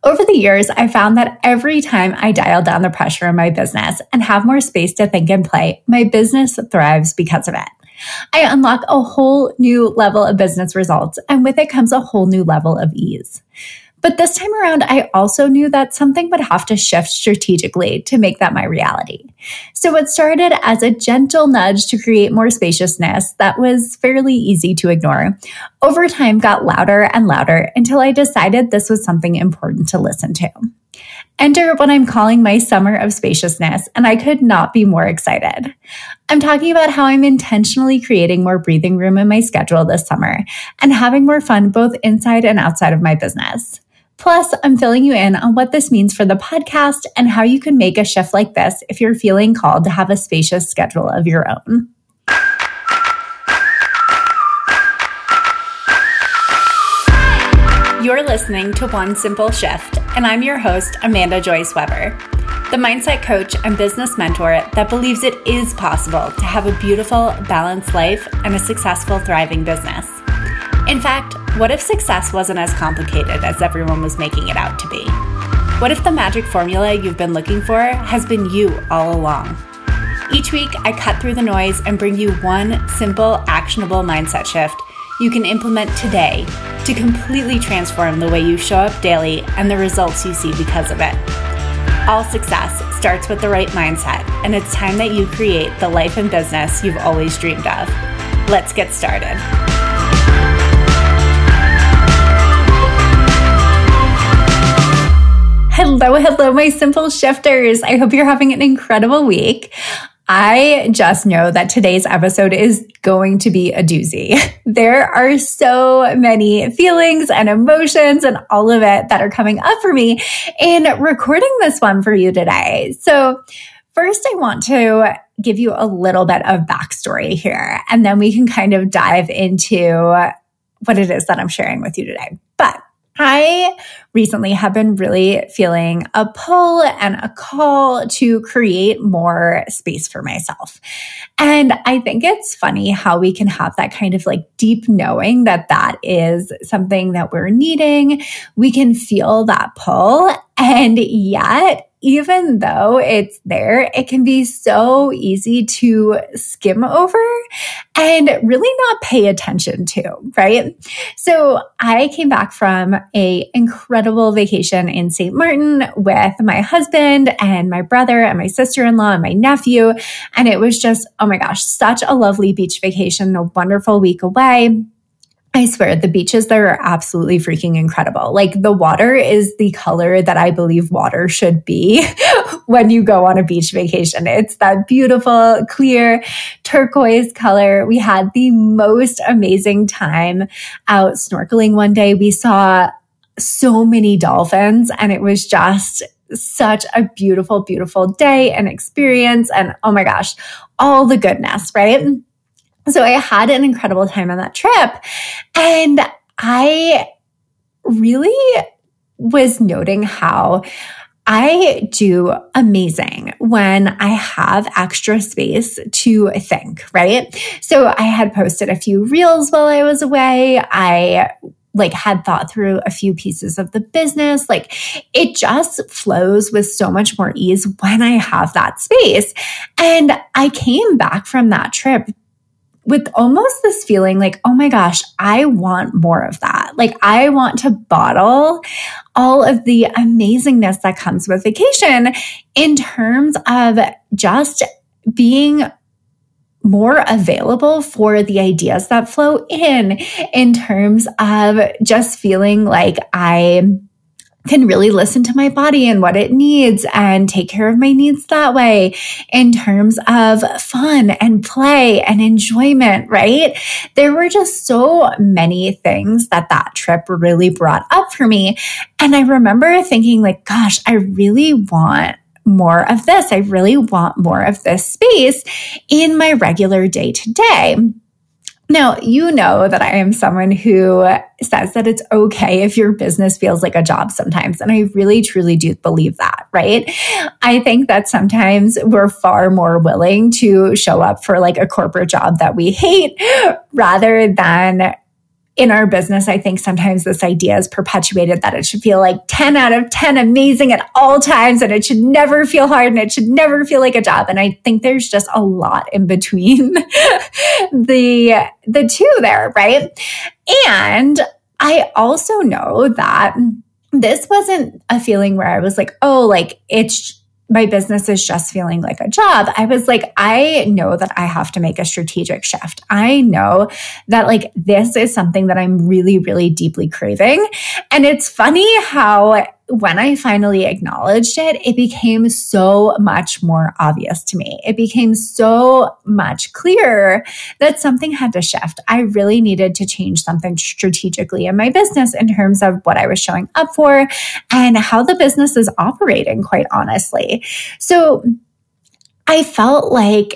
Over the years, I found that every time I dial down the pressure in my business and have more space to think and play, my business thrives because of it. I unlock a whole new level of business results, and with it comes a whole new level of ease. But this time around, I also knew that something would have to shift strategically to make that my reality. So it started as a gentle nudge to create more spaciousness that was fairly easy to ignore. Over time, got louder and louder until I decided this was something important to listen to. Enter what I'm calling my summer of spaciousness, and I could not be more excited. I'm talking about how I'm intentionally creating more breathing room in my schedule this summer and having more fun both inside and outside of my business. Plus, I'm filling you in on what this means for the podcast and how you can make a shift like this if you're feeling called to have a spacious schedule of your own. You're listening to One Simple Shift, and I'm your host, Amanda Joyce Weber, the mindset coach and business mentor that believes it is possible to have a beautiful, balanced life and a successful, thriving business. In fact, what if success wasn't as complicated as everyone was making it out to be? What if the magic formula you've been looking for has been you all along? Each week, I cut through the noise and bring you one simple, actionable mindset shift you can implement today to completely transform the way you show up daily and the results you see because of it. All success starts with the right mindset, and it's time that you create the life and business you've always dreamed of. Let's get started. Hello, my simple shifters. I hope you're having an incredible week. I just know that today's episode is going to be a doozy. There are so many feelings and emotions and all of it that are coming up for me in recording this one for you today. So first, I want to give you a little bit of backstory here, and then we can kind of dive into what it is that I'm sharing with you today. But I recently have been really feeling a pull and a call to create more space for myself. And I think it's funny how we can have that kind of like deep knowing that that is something that we're needing. We can feel that pull, and yet even though it's there, it can be so easy to skim over and really not pay attention to, right? So I came back from an incredible vacation in St. Martin with my husband and my brother and my sister-in-law and my nephew. And it was just, oh my gosh, such a lovely beach vacation, a wonderful week away. I swear, the beaches there are absolutely freaking incredible. Like, the water is the color that I believe water should be when you go on a beach vacation. It's that beautiful, clear, turquoise color. We had the most amazing time out snorkeling one day. We saw so many dolphins, and it was just such a beautiful, beautiful day and experience. And oh my gosh, all the goodness, right? So I had an incredible time on that trip, and I really was noting how I do amazing when I have extra space to think, right? So I had posted a few reels while I was away. I had thought through a few pieces of the business. Like, it just flows with so much more ease when I have that space. And I came back from that trip with almost this feeling like, oh my gosh, I want more of that. Like, I want to bottle all of the amazingness that comes with vacation in terms of just being more available for the ideas that flow in terms of just feeling like I can really listen to my body and what it needs and take care of my needs that way in terms of fun and play and enjoyment, right? There were just so many things that trip really brought up for me. And I remember thinking like, gosh, I really want more of this. I really want more of this space in my regular day to day. Now, you know that I am someone who says that it's okay if your business feels like a job sometimes. And I really, truly do believe that, right? I think that sometimes we're far more willing to show up for like a corporate job that we hate rather than in our business, I think sometimes this idea is perpetuated that it should feel like 10 out of 10 amazing at all times, and it should never feel hard, and it should never feel like a job. And I think there's just a lot in between the two there, right? And I also know that this wasn't a feeling where I was like, oh, like my business is just feeling like a job. I was like, I know that I have to make a strategic shift. I know that like this is something that I'm really, really deeply craving. And it's funny how when I finally acknowledged it, it became so much more obvious to me. It became so much clearer that something had to shift. I really needed to change something strategically in my business in terms of what I was showing up for and how the business is operating, quite honestly. So I felt like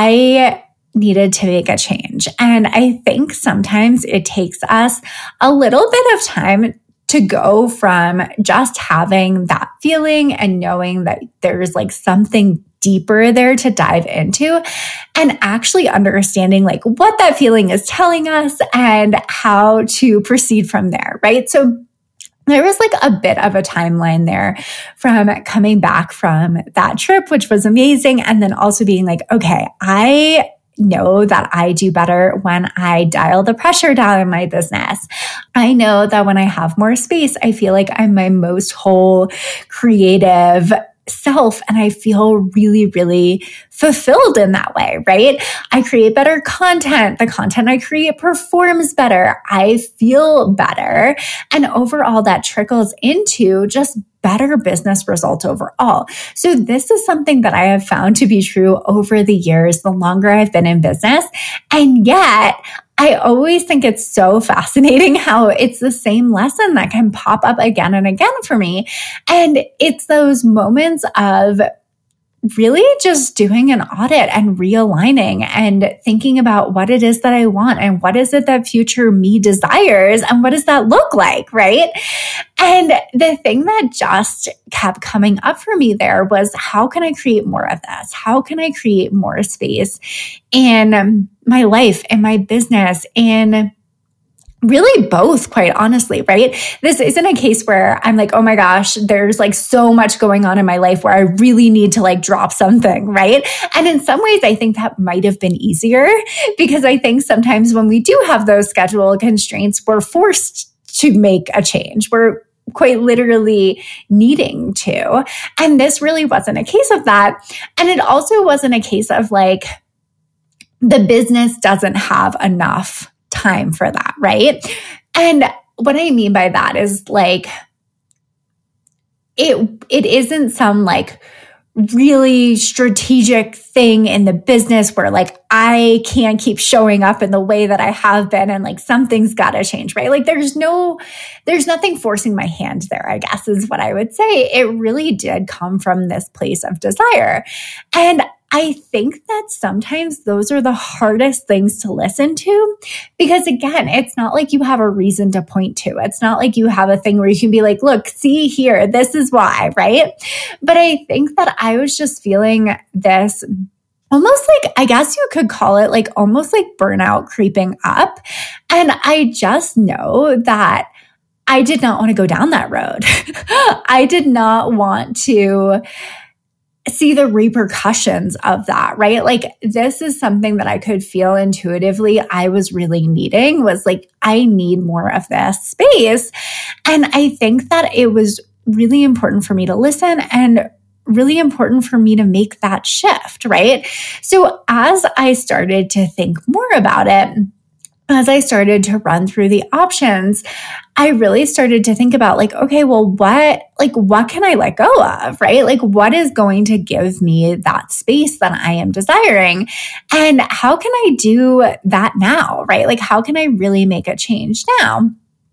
I needed to make a change. And I think sometimes it takes us a little bit of time to go from just having that feeling and knowing that there's like something deeper there to dive into and actually understanding like what that feeling is telling us and how to proceed from there, right? So there was like a bit of a timeline there from coming back from that trip, which was amazing. And then also being like, okay, I know that I do better when I dial the pressure down in my business. I know that when I have more space, I feel like I'm my most whole, creative self, and I feel really, really fulfilled in that way, right? I create better content. The content I create performs better. I feel better. And overall, that trickles into just better business results overall. So this is something that I have found to be true over the years, the longer I've been in business. And yet, I always think it's so fascinating how it's the same lesson that can pop up again and again for me. And it's those moments of really just doing an audit and realigning and thinking about what it is that I want and what is it that future me desires and what does that look like, right? And the thing that just kept coming up for me there was, how can I create more of this? How can I create more space in my life, in my business, in really both, quite honestly, right? This isn't a case where I'm like, oh my gosh, there's like so much going on in my life where I really need to like drop something, right? And in some ways, I think that might have been easier because I think sometimes when we do have those schedule constraints, we're forced to make a change. We're quite literally needing to. And this really wasn't a case of that. And it also wasn't a case of like, the business doesn't have enough time for that, right? And what I mean by that is like, it isn't some like really strategic thing in the business where like I can't keep showing up in the way that I have been and like something's got to change, right? Like there's nothing forcing my hand there, I guess is what I would say. It really did come from this place of desire. And I think that sometimes those are the hardest things to listen to because again, it's not like you have a reason to point to. It's not like you have a thing where you can be like, look, see here, this is why, right? But I think that I was just feeling this almost like, I guess you could call it like almost like burnout creeping up. And I just know that I did not want to go down that road. I did not want to see the repercussions of that, right? Like this is something that I could feel intuitively I was really needing was like, I need more of this space. And I think that it was really important for me to listen and really important for me to make that shift, right? So as I started to think more about it, as I started to run through the options, I really started to think about like, okay, well, what can I let go of, right? Like what is going to give me that space that I am desiring? And how can I do that now, right? Like how can I really make a change now?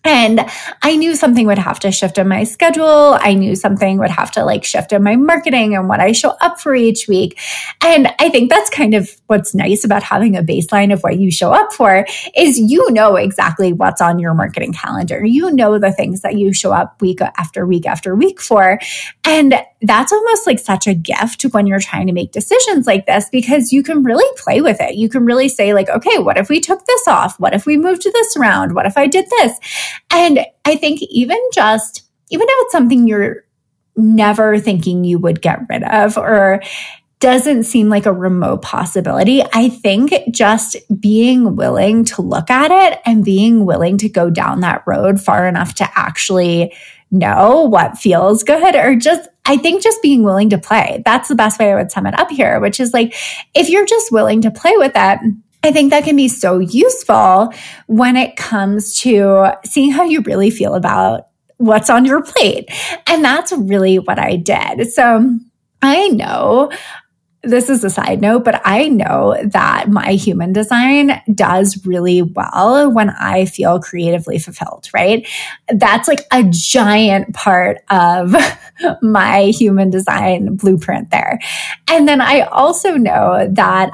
And I knew something would have to shift in my schedule. I knew something would have to like shift in my marketing and what I show up for each week. And I think that's kind of what's nice about having a baseline of what you show up for is you know exactly what's on your marketing calendar. You know the things that you show up week after week after week for. And that's almost like such a gift when you're trying to make decisions like this, because you can really play with it. You can really say like, okay, what if we took this off? What if we moved this around? What if I did this? And I think even if it's something you're never thinking you would get rid of or doesn't seem like a remote possibility, I think just being willing to look at it and being willing to go down that road far enough to actually know what feels good, or I think just being willing to play. That's the best way I would sum it up here, which is like, if you're just willing to play with that, I think that can be so useful when it comes to seeing how you really feel about what's on your plate. And that's really what I did. So I know, this is a side note, but I know that my human design does really well when I feel creatively fulfilled, right? That's like a giant part of my human design blueprint there. And then I also know that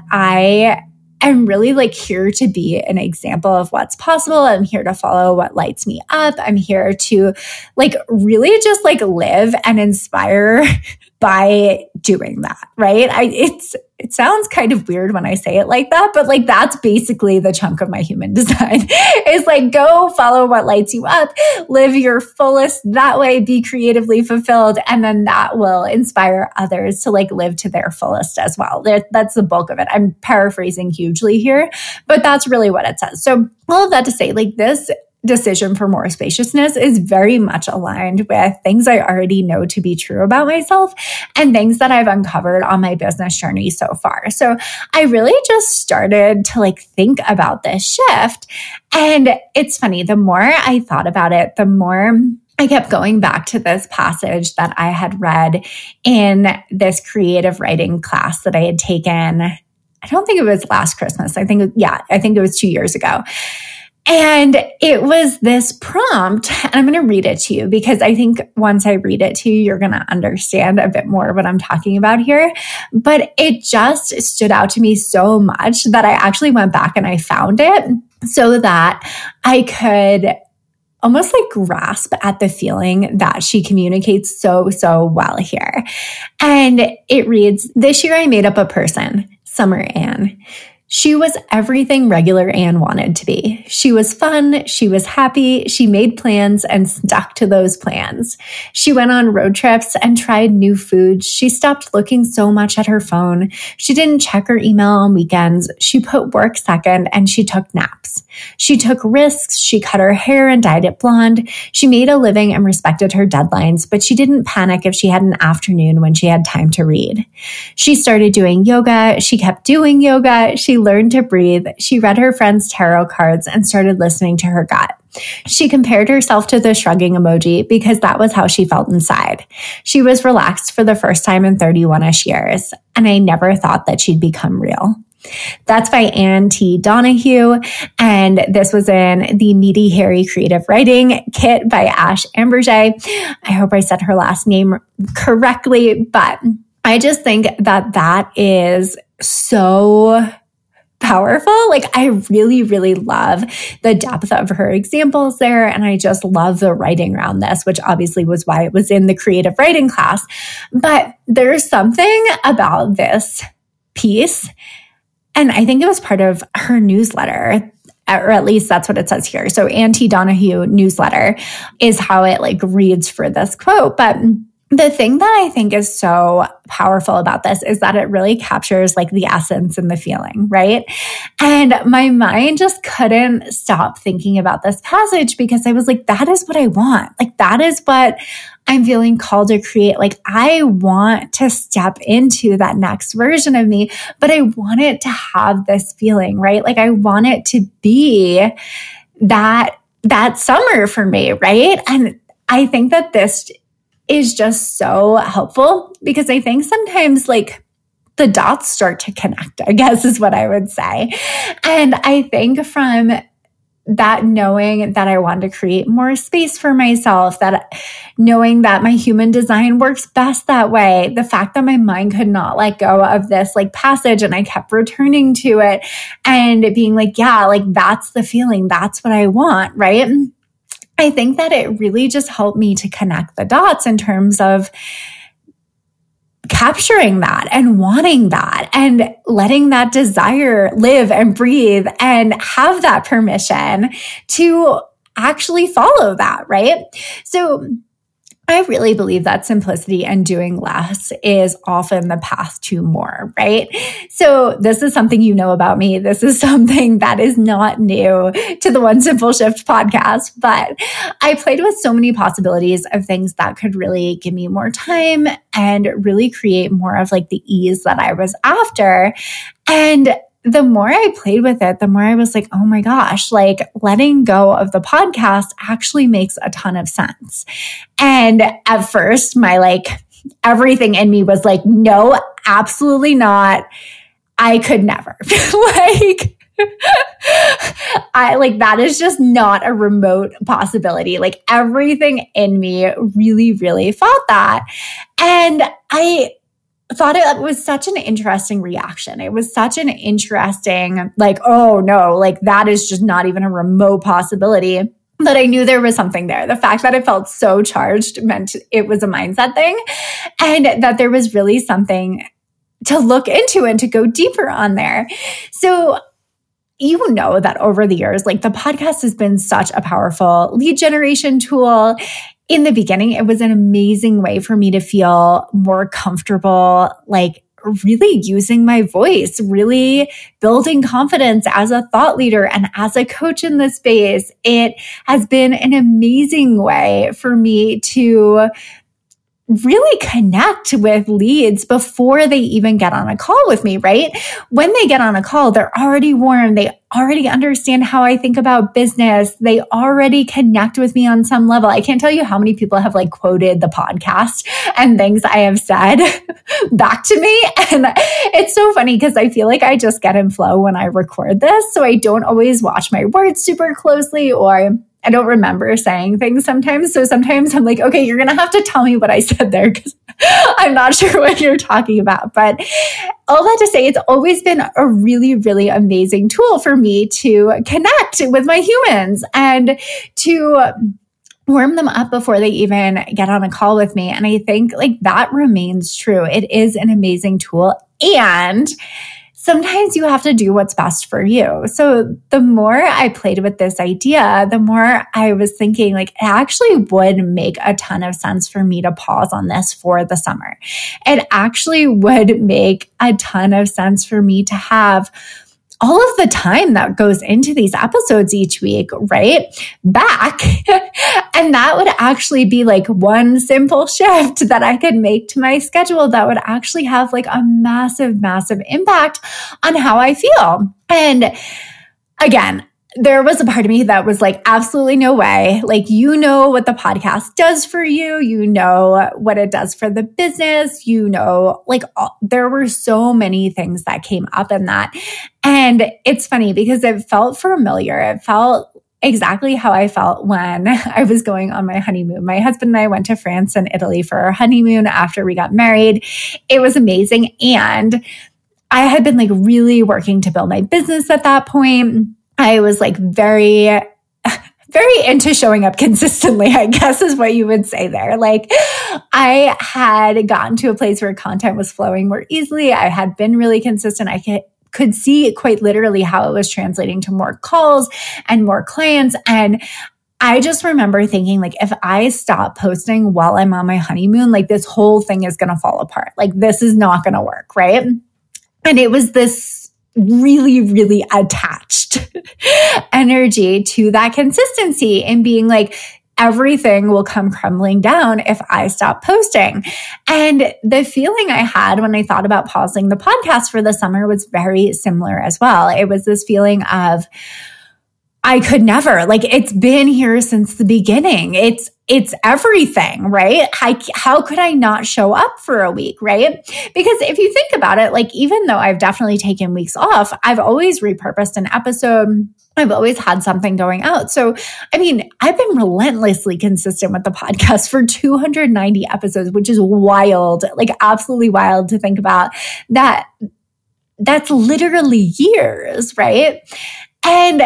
I'm really like here to be an example of what's possible. I'm here to follow what lights me up. I'm here to like really just like live and inspire by doing that, right? It sounds kind of weird when I say it like that, but like that's basically the chunk of my human design is like, go follow what lights you up, live your fullest that way, be creatively fulfilled. And then that will inspire others to like live to their fullest as well. That's the bulk of it. I'm paraphrasing hugely here, but that's really what it says. So all of that to say, like this decision for more spaciousness is very much aligned with things I already know to be true about myself and things that I've uncovered on my business journey so far. So I really just started to like think about this shift. And it's funny, the more I thought about it, the more I kept going back to this passage that I had read in this creative writing class that I had taken. I don't think it was last Christmas. I think it was 2 years ago. And it was this prompt, and I'm going to read it to you because I think once I read it to you, you're going to understand a bit more what I'm talking about here. But it just stood out to me so much that I actually went back and I found it so that I could almost like grasp at the feeling that she communicates so well here. And it reads, "This year I made up a person, Summer Ann. She was everything regular Ann wanted to be. She was fun. She was happy. She made plans and stuck to those plans. She went on road trips and tried new foods. She stopped looking so much at her phone. She didn't check her email on weekends. She put work second and she took naps. She took risks. She cut her hair and dyed it blonde. She made a living and respected her deadlines, but she didn't panic if she had an afternoon when she had time to read. She started doing yoga. She kept doing yoga. She learned to breathe. She read her friends' tarot cards and started listening to her gut. She compared herself to the shrugging emoji because that was how she felt inside. She was relaxed for the first time in 31-ish years, and I never thought that she'd become real." That's by Ann T. Donahue, and this was in the Meaty Hairy Creative Writing Kit by Ash Amberjay. I hope I said her last name correctly, but I just think that that is so powerful. Like I really, really love the depth of her examples there. And I just love the writing around this, which obviously was why it was in the creative writing class. But there's something about this piece. And I think it was part of her newsletter, or at least that's what it says here. So Ann T. Donahue newsletter is how it like reads for this quote. But the thing that I think is so powerful about this is that it really captures like the essence and the feeling, right? And my mind just couldn't stop thinking about this passage because I was like, that is what I want. Like that is what I'm feeling called to create. Like I want to step into that next version of me, but I want it to have this feeling, right? Like I want it to be that summer for me, right? And I think that this is just so helpful because I think sometimes like the dots start to connect, I guess is what I would say. And I think from that knowing that I wanted to create more space for myself, that knowing that my human design works best that way, the fact that my mind could not let go of this like passage and I kept returning to it and being like, yeah, like that's the feeling, that's what I want, right? I think that it really just helped me to connect the dots in terms of capturing that and wanting that and letting that desire live and breathe and have that permission to actually follow that, right? So I really believe that simplicity and doing less is often the path to more, right? So this is something you know about me. This is something that is not new to the One Simple Shift podcast, but I played with so many possibilities of things that could really give me more time and really create more of like the ease that I was after. And the more I played with it, the more I was like, oh my gosh, like letting go of the podcast actually makes a ton of sense. And at first, my like everything in me was like, no, absolutely not. I could never. That is just not a remote possibility. Like everything in me really, really fought that. And I thought it was such an interesting reaction. It was such an interesting, like, oh no, like that is just not even a remote possibility. But I knew there was something there. The fact that it felt so charged meant it was a mindset thing, and that there was really something to look into and to go deeper on there. So you know that over the years, like the podcast has been such a powerful lead generation tool. In the beginning, it was an amazing way for me to feel more comfortable, like really using my voice, really building confidence as a thought leader and as a coach in this space. It has been an amazing way for me to really connect with leads before they even get on a call with me, right? When they get on a call, they're already warm. They already understand how I think about business. They already connect with me on some level. I can't tell you how many people have like quoted the podcast and things I have said back to me. And it's so funny because I feel like I just get in flow when I record this. So I don't always watch my words super closely, or I don't remember saying things sometimes. So sometimes I'm like, okay, you're going to have to tell me what I said there because I'm not sure what you're talking about. But all that to say, it's always been a really, really amazing tool for me to connect with my humans and to warm them up before they even get on a call with me. And I think like that remains true. It is an amazing tool. And sometimes you have to do what's best for you. So the more I played with this idea, the more I was thinking like it actually would make a ton of sense for me to pause on this for the summer. It actually would make a ton of sense for me to have all of the time that goes into these episodes each week, right? Back. And that would actually be like one simple shift that I could make to my schedule that would actually have like a massive, massive impact on how I feel. And again, there was a part of me that was like, absolutely no way. Like, you know what the podcast does for you. You know what it does for the business. You know, like there were so many things that came up in that. And it's funny because it felt familiar. It felt exactly how I felt when I was going on my honeymoon. My husband and I went to France and Italy for our honeymoon after we got married. It was amazing. And I had been like really working to build my business at that point. I was like very into showing up consistently, I guess is what you would say there. Like I had gotten to a place where content was flowing more easily. I had been really consistent. I could see quite literally how it was translating to more calls and more clients. And I just remember thinking like, if I stop posting while I'm on my honeymoon, like this whole thing is going to fall apart. Like this is not going to work. Right. And it was this really, really attached energy to that consistency and being like, everything will come crumbling down if I stop posting. And the feeling I had when I thought about pausing the podcast for the summer was very similar as well. It was this feeling of, I could never, like it's been here since the beginning. It's it's everything, right? How could I not show up for a week, right? Because if you think about it, like, even though I've definitely taken weeks off, I've always repurposed an episode. I've always had something going out. So, I mean, I've been relentlessly consistent with the podcast for 290 episodes, which is wild, like absolutely wild to think about that. That's literally years, right? And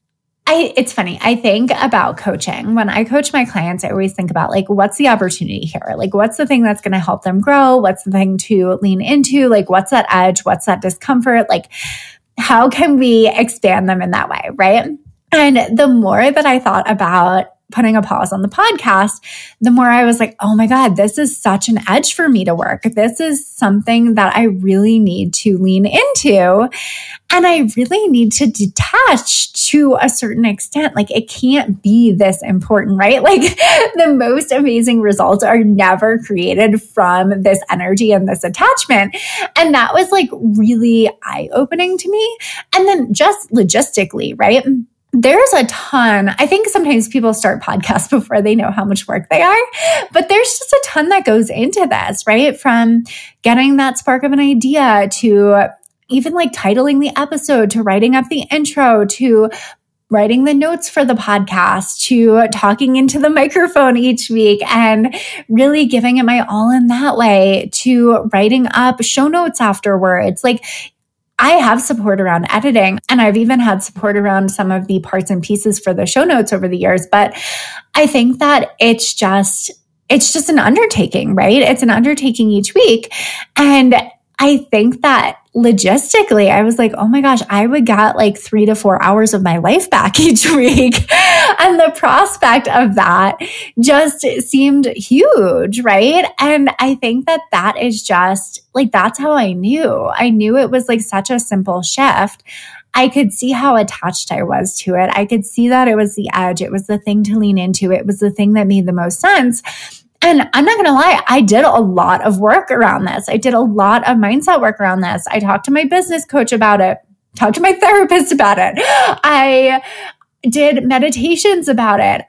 it's funny. I think about coaching. When I coach my clients, I always think about, like, what's the opportunity here? Like, what's the thing that's going to help them grow? What's the thing to lean into? Like, what's that edge? What's that discomfort? Like, how can we expand them in that way, right? And the more that I thought about putting a pause on the podcast, the more I was like, oh my God, this is such an edge for me to work. This is something that I really need to lean into. And I really need to detach to a certain extent. Like, it can't be this important, right? Like, the most amazing results are never created from this energy and this attachment. And that was like really eye-opening to me. And then just logistically, right? There's a ton. I think sometimes people start podcasts before they know how much work they are, but there's just a ton that goes into this, right? From getting that spark of an idea to even like titling the episode, to writing up the intro, to writing the notes for the podcast, to talking into the microphone each week and really giving it my all in that way, to writing up show notes afterwards. Like, I have support around editing, and I've even had support around some of the parts and pieces for the show notes over the years. But I think that it's just an undertaking, right? It's an undertaking each week. And I think that logistically, I was like, oh my gosh, I would get like 3 to 4 hours of my life back each week. And the prospect of that just seemed huge, right? And I think that that is just like, that's how I knew. I knew it was like such a simple shift. I could see how attached I was to it. I could see that it was the edge. It was the thing to lean into. It was the thing that made the most sense. And I'm not going to lie, I did a lot of work around this. I did a lot of mindset work around this. I talked to my business coach about it, talked to my therapist about it. I did meditations about it.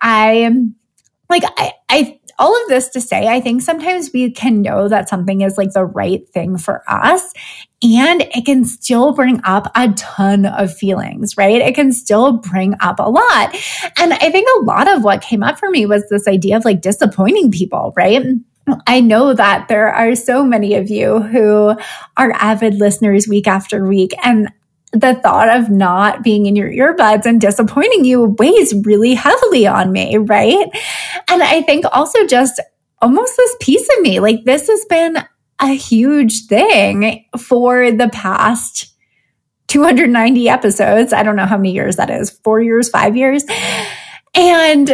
All of this to say, I think sometimes we can know that something is like the right thing for us, and it can still bring up a ton of feelings, right? It can still bring up a lot. And I think a lot of what came up for me was this idea of like disappointing people, right? I know that there are so many of you who are avid listeners week after week, and the thought of not being in your earbuds and disappointing you weighs really heavily on me, right? And I think also just almost this piece of me, like, this has been a huge thing for the past 290 episodes. I don't know how many years that is, 4 years, 5 years. And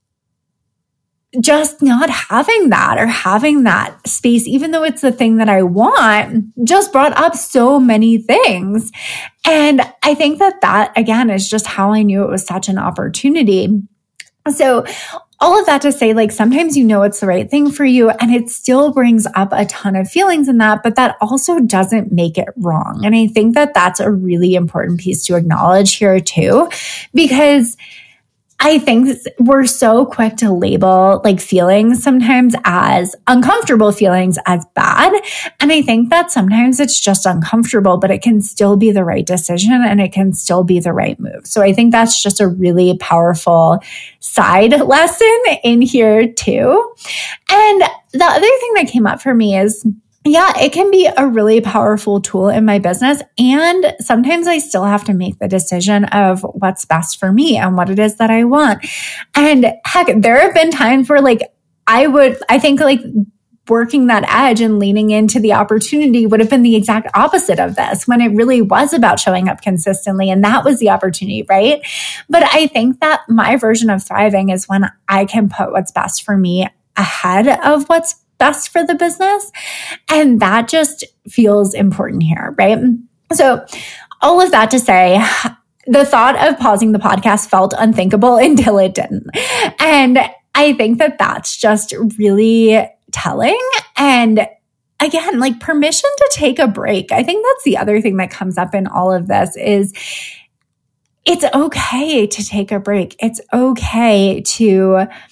just not having that, or having that space, even though it's the thing that I want, just brought up so many things. And I think that again is just how I knew it was such an opportunity. So all of that to say, like, sometimes you know it's the right thing for you, and it still brings up a ton of feelings in that, but that also doesn't make it wrong. And I think that that's a really important piece to acknowledge here too, because I think we're so quick to label like feelings sometimes as uncomfortable feelings as bad. And I think that sometimes it's just uncomfortable, but it can still be the right decision and it can still be the right move. So I think that's just a really powerful side lesson in here too. And the other thing that came up for me is, yeah, it can be a really powerful tool in my business. And sometimes I still have to make the decision of what's best for me and what it is that I want. And heck, there have been times where like I think like working that edge and leaning into the opportunity would have been the exact opposite of this, when it really was about showing up consistently. And that was the opportunity, right? But I think that my version of thriving is when I can put what's best for me ahead of what's best for the business. And that just feels important here, right? So all of that to say, the thought of pausing the podcast felt unthinkable until it didn't. And I think that that's just really telling. And again, like, permission to take a break. I think that's the other thing that comes up in all of this is it's okay to take a break. It's okay to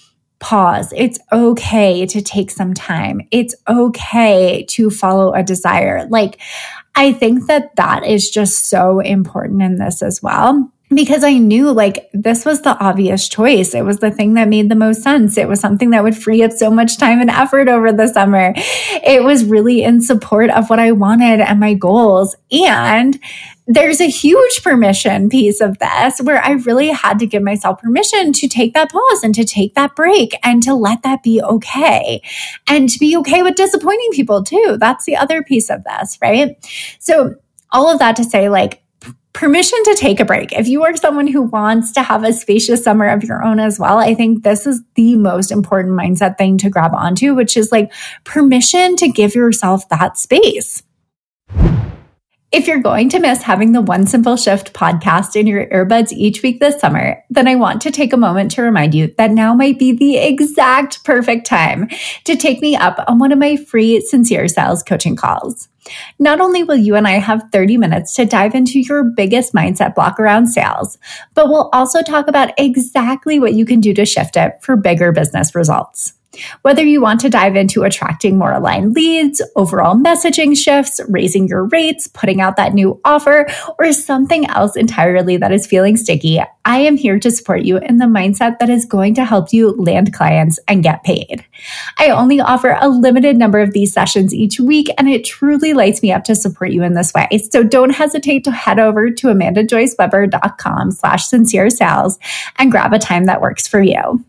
pause. It's okay to take some time. It's okay to follow a desire. Like, I think that is just so important in this as well. Because I knew like this was the obvious choice. It was the thing that made the most sense. It was something that would free up so much time and effort over the summer. It was really in support of what I wanted and my goals. And there's a huge permission piece of this where I really had to give myself permission to take that pause and to take that break and to let that be okay. And to be okay with disappointing people too. That's the other piece of this, right? So all of that to say, like, permission to take a break. If you are someone who wants to have a spacious summer of your own as well, I think this is the most important mindset thing to grab onto, which is like permission to give yourself that space. If you're going to miss having the One Simple Shift podcast in your earbuds each week this summer, then I want to take a moment to remind you that now might be the exact perfect time to take me up on one of my free Sincere Sales coaching calls. Not only will you and I have 30 minutes to dive into your biggest mindset block around sales, but we'll also talk about exactly what you can do to shift it for bigger business results. Whether you want to dive into attracting more aligned leads, overall messaging shifts, raising your rates, putting out that new offer, or something else entirely that is feeling sticky, I am here to support you in the mindset that is going to help you land clients and get paid. I only offer a limited number of these sessions each week, and it truly lights me up to support you in this way. So don't hesitate to head over to amandajoyceweber.com/sincere-sales and grab a time that works for you.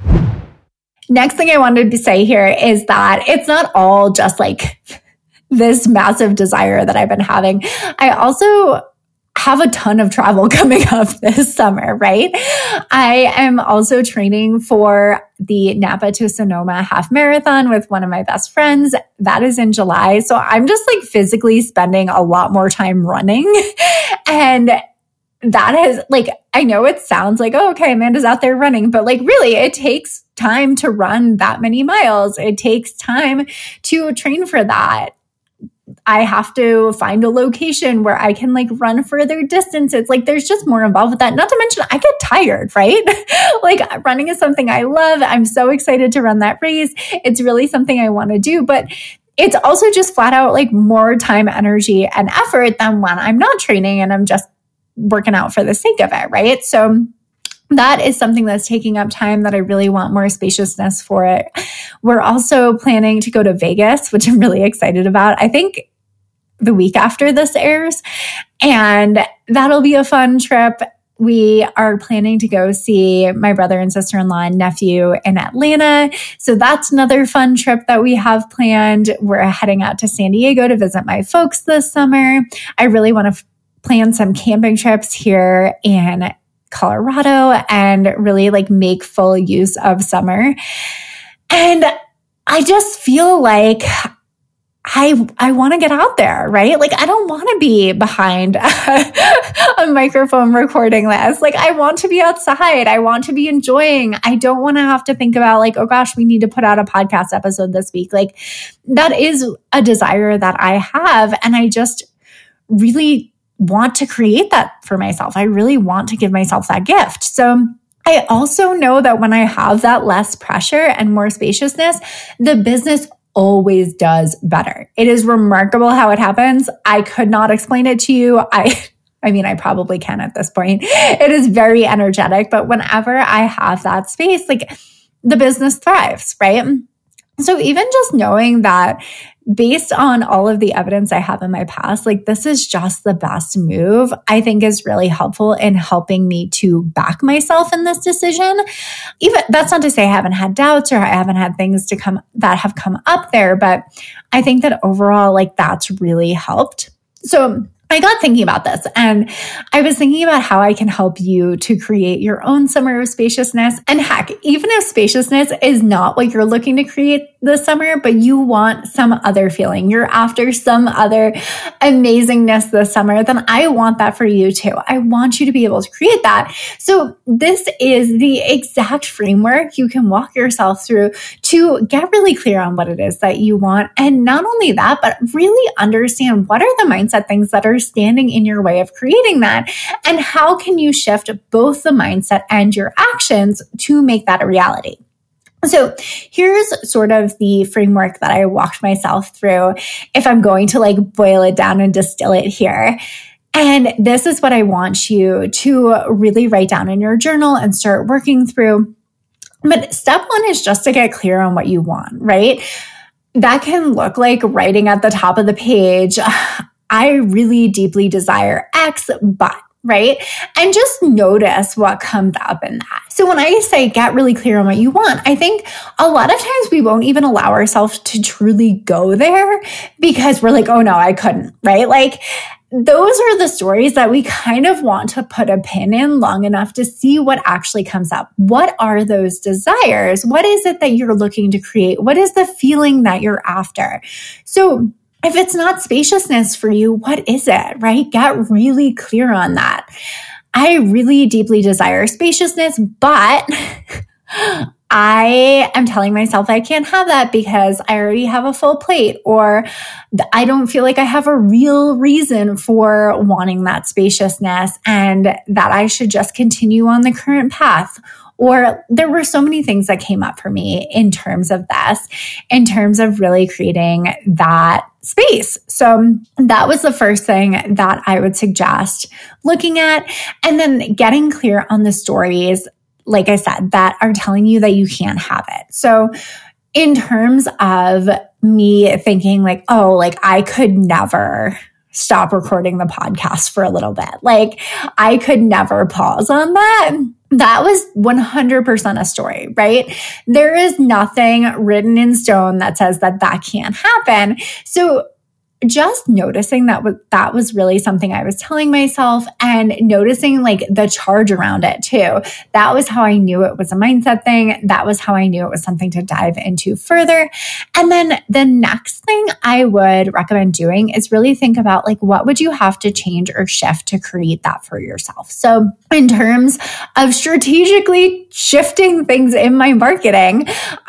Next thing I wanted to say here is that it's not all just like this massive desire that I've been having. I also have a ton of travel coming up this summer, right? I am also training for the Napa to Sonoma half marathon with one of my best friends. That is in July. So I'm just like physically spending a lot more time running. And that is like, I know it sounds like, oh, okay, Amanda's out there running, but like really it takes time to run that many miles. It takes time to train for that. I have to find a location where I can like run further distances. Like there's just more involved with that. Not to mention I get tired, right? Like running is something I love. I'm so excited to run that race. It's really something I want to do, but it's also just flat out like more time, energy, and effort than when I'm not training and I'm just working out for the sake of it, right? So that is something that's taking up time that I really want more spaciousness for it. We're also planning to go to Vegas, which I'm really excited about. I think the week after this airs, and that'll be a fun trip. We are planning to go see my brother and sister-in-law and nephew in Atlanta. So that's another fun trip that we have planned. We're heading out to San Diego to visit my folks this summer. I really want to plan some camping trips here in Colorado and really like make full use of summer. And I just feel like I want to get out there, right? Like I don't want to be behind a microphone recording this. Like I want to be outside. I want to be enjoying. I don't want to have to think about like, oh gosh, we need to put out a podcast episode this week. Like that is a desire that I have. And I just really want to create that for myself. I really want to give myself that gift. So I also know that when I have that less pressure and more spaciousness, the business always does better. It is remarkable how it happens. I could not explain it to you. I mean, I probably can at this point. It is very energetic, but whenever I have that space, like the business thrives, right? So even just knowing that based on all of the evidence I have in my past, like this is just the best move, I think is really helpful in helping me to back myself in this decision. Even that's not to say I haven't had doubts or I haven't had things that have come up there, but I think that overall, like that's really helped. So I got thinking about this and I was thinking about how I can help you to create your own summer of spaciousness. And heck, even if spaciousness is not what you're looking to create this summer, but you want some other feeling, you're after some other amazingness this summer, then I want that for you too. I want you to be able to create that. So this is the exact framework you can walk yourself through to get really clear on what it is that you want. And not only that, but really understand what are the mindset things that are standing in your way of creating that, and how can you shift both the mindset and your actions to make that a reality. So here's sort of the framework that I walked myself through if I'm going to like boil it down and distill it here. And this is what I want you to really write down in your journal and start working through. But step one is just to get clear on what you want, right? That can look like writing at the top of the page, I really deeply desire X, but, right? And just notice what comes up in that. So when I say get really clear on what you want, I think a lot of times we won't even allow ourselves to truly go there because we're like, oh no, I couldn't, right? Like, those are the stories that we kind of want to put a pin in long enough to see what actually comes up. What are those desires? What is it that you're looking to create? What is the feeling that you're after? So if it's not spaciousness for you, what is it, right? Get really clear on that. I really deeply desire spaciousness, but I am telling myself I can't have that because I already have a full plate, or I don't feel like I have a real reason for wanting that spaciousness and that I should just continue on the current path. Or there were so many things that came up for me in terms of this, in terms of really creating that space. So that was the first thing that I would suggest looking at, and then getting clear on the stories, like I said, that are telling you that you can't have it. So in terms of me thinking like, oh, like I could never stop recording the podcast for a little bit. Like I could never pause on that. That was 100% a story, right? There is nothing written in stone that says that that can't happen. So just noticing that was really something I was telling myself, and noticing like the charge around it too. That was how I knew it was a mindset thing. That was how I knew it was something to dive into further. And then the next thing I would recommend doing is really think about like, what would you have to change or shift to create that for yourself? So in terms of strategically shifting things in my marketing,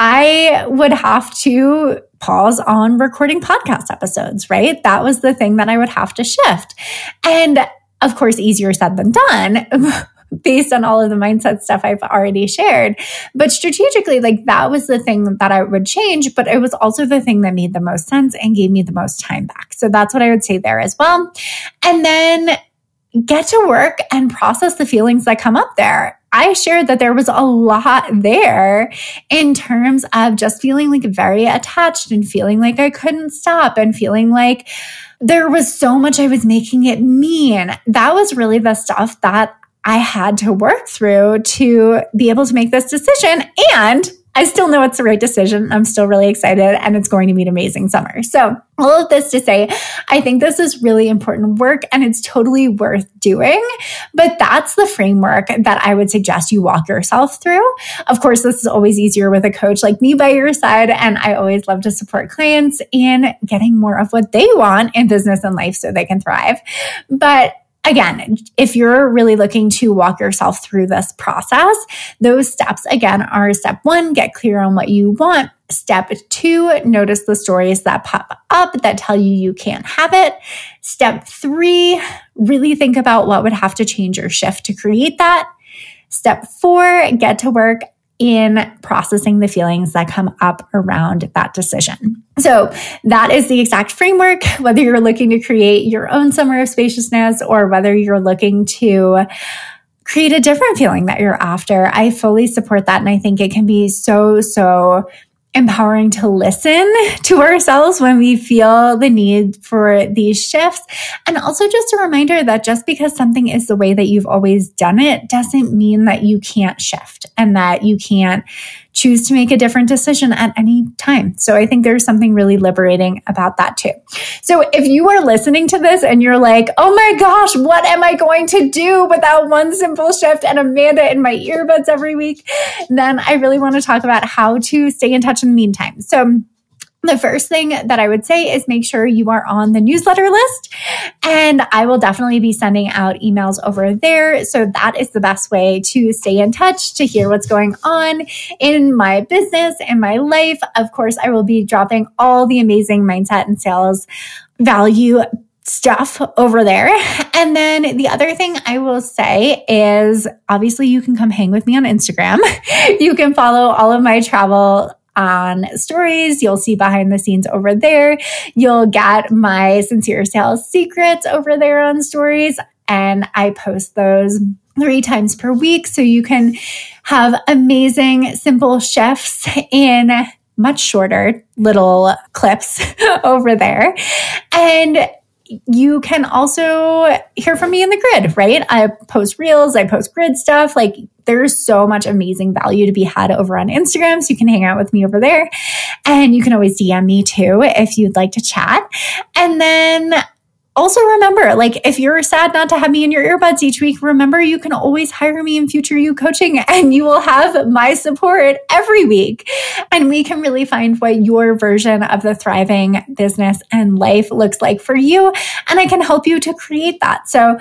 I would have to pause on recording podcast episodes, right? That was the thing that I would have to shift. And of course, easier said than done based on all of the mindset stuff I've already shared. But strategically, like that was the thing that I would change, but it was also the thing that made the most sense and gave me the most time back. So that's what I would say there as well. And then get to work and process the feelings that come up there. I shared that there was a lot there in terms of just feeling like very attached and feeling like I couldn't stop and feeling like there was so much I was making it mean. That was really the stuff that I had to work through to be able to make this decision. And I still know it's the right decision. I'm still really excited, and it's going to be an amazing summer. So all of this to say, I think this is really important work and it's totally worth doing. But that's the framework that I would suggest you walk yourself through. Of course, this is always easier with a coach like me by your side. And I always love to support clients in getting more of what they want in business and life so they can thrive. But again, if you're really looking to walk yourself through this process, those steps again are step 1, get clear on what you want. Step 2, notice the stories that pop up that tell you you can't have it. Step 3, really think about what would have to change or shift to create that. Step 4, get to work in processing the feelings that come up around that decision. So that is the exact framework, whether you're looking to create your own summer of spaciousness or whether you're looking to create a different feeling that you're after. I fully support that. And I think it can be so empowering to listen to ourselves when we feel the need for these shifts. And also just a reminder that just because something is the way that you've always done it doesn't mean that you can't shift and that you can't choose to make a different decision at any time. So I think there's something really liberating about that too. So if you are listening to this and you're like, oh my gosh, what am I going to do without one simple shift and Amanda in my earbuds every week? Then I really want to talk about how to stay in touch in the meantime. So the first thing that I would say is make sure you are on the newsletter list, and I will definitely be sending out emails over there. So that is the best way to stay in touch, to hear what's going on in my business, in my life. Of course, I will be dropping all the amazing mindset and sales value stuff over there. And then the other thing I will say is obviously you can come hang with me on Instagram. You can follow all of my travel on stories. You'll see behind the scenes over there. You'll get my sincere sales secrets over there on stories. And I post those 3 times per week. So you can have amazing, simple shifts in much shorter little clips over there. And you can also hear from me in the grid, right? I post reels, I post grid stuff. Like there's so much amazing value to be had over on Instagram. So you can hang out with me over there, and you can always DM me too if you'd like to chat. And then also remember, like if you're sad not to have me in your earbuds each week, remember you can always hire me in Future You Coaching and you will have my support every week. And we can really find what your version of the thriving business and life looks like for you. And I can help you to create that. So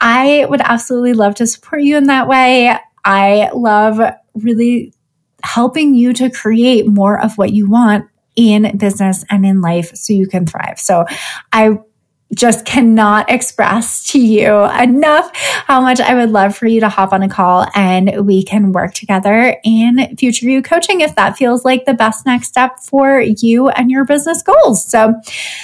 I would absolutely love to support you in that way. I love really helping you to create more of what you want in business and in life so you can thrive. So I just cannot express to you enough how much I would love for you to hop on a call and we can work together in Future You Coaching if that feels like the best next step for you and your business goals. So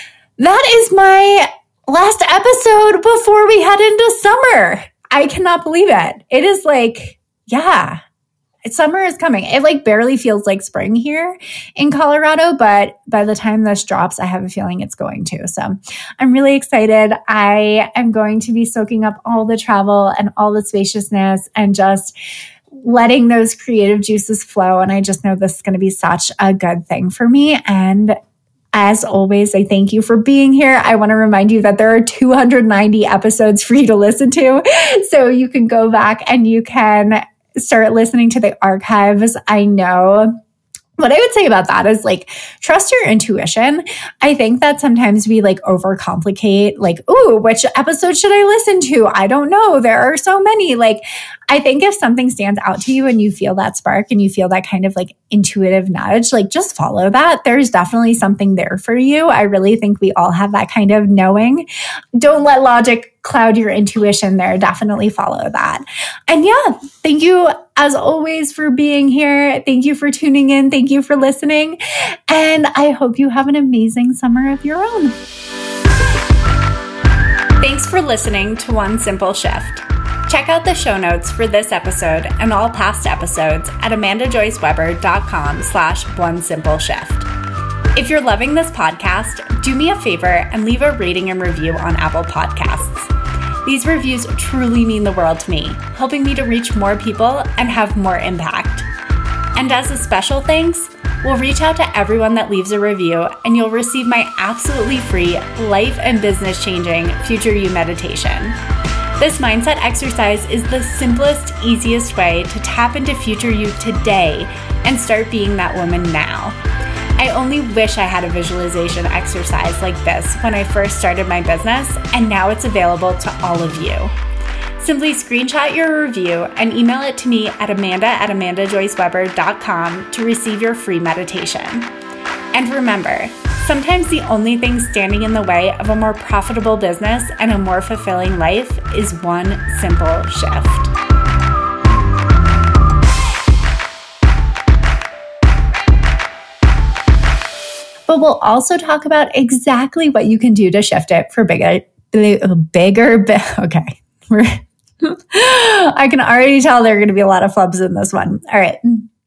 that is my last episode before we head into summer. I cannot believe it. It is like, yeah. Summer is coming. It like barely feels like spring here in Colorado, but by the time this drops, I have a feeling it's going to. So I'm really excited. I am going to be soaking up all the travel and all the spaciousness and just letting those creative juices flow. And I just know this is going to be such a good thing for me. And as always, I thank you for being here. I want to remind you that there are 290 episodes for you to listen to. So you can go back and you can start listening to the archives. I know what I would say about that is like, trust your intuition. I think that sometimes we like overcomplicate, like, ooh, which episode should I listen to? I don't know. There are so many. Like, I think if something stands out to you and you feel that spark and you feel that kind of like intuitive nudge, like just follow that. There's definitely something there for you. I really think we all have that kind of knowing. Don't let logic cloud your intuition there. Definitely follow that. And yeah, thank you as always for being here. Thank you for tuning in. Thank you for listening. And I hope you have an amazing summer of your own. Thanks for listening to One Simple Shift. Check out the show notes for this episode and all past episodes at amandajoyceweber.com/onesimpleShift. If you're loving this podcast, do me a favor and leave a rating and review on Apple Podcasts. These reviews truly mean the world to me, helping me to reach more people and have more impact. And as a special thanks, we'll reach out to everyone that leaves a review and you'll receive my absolutely free life and business changing Future You meditation. This mindset exercise is the simplest, easiest way to tap into Future You today and start being that woman now. I only wish I had a visualization exercise like this when I first started my business, and now it's available to all of you. Simply screenshot your review and email it to me at amanda@amandajoyceweber.com to receive your free meditation. And remember, sometimes the only thing standing in the way of a more profitable business and a more fulfilling life is one simple shift. But we'll also talk about exactly what you can do to shift it for bigger. Okay. I can already tell there are going to be a lot of flubs in this one. All right.